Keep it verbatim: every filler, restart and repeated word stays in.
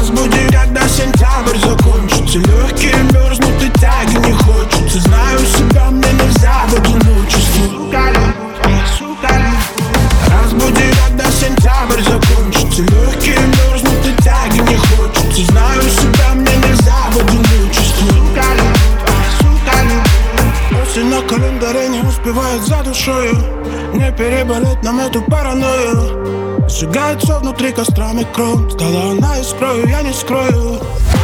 Разбуди, когда сентябрь закончится. Легкие мерзнут и тяги не хочется. Знаю себя, мне нельзя в одиночестве. Сука, любовь, сука, любовь. Разбуди, когда сентябрь закончится. Легкие мерзнут и тяги не хочется. Знаю себя, мне нельзя в одиночестве. Сука, любовь, сука, любовь. Осень на календаре не успевает за душою. Не переболеть нам эту паранойю. Сжигает все внутри кострами кровь. Стала она искрою, я не скрою.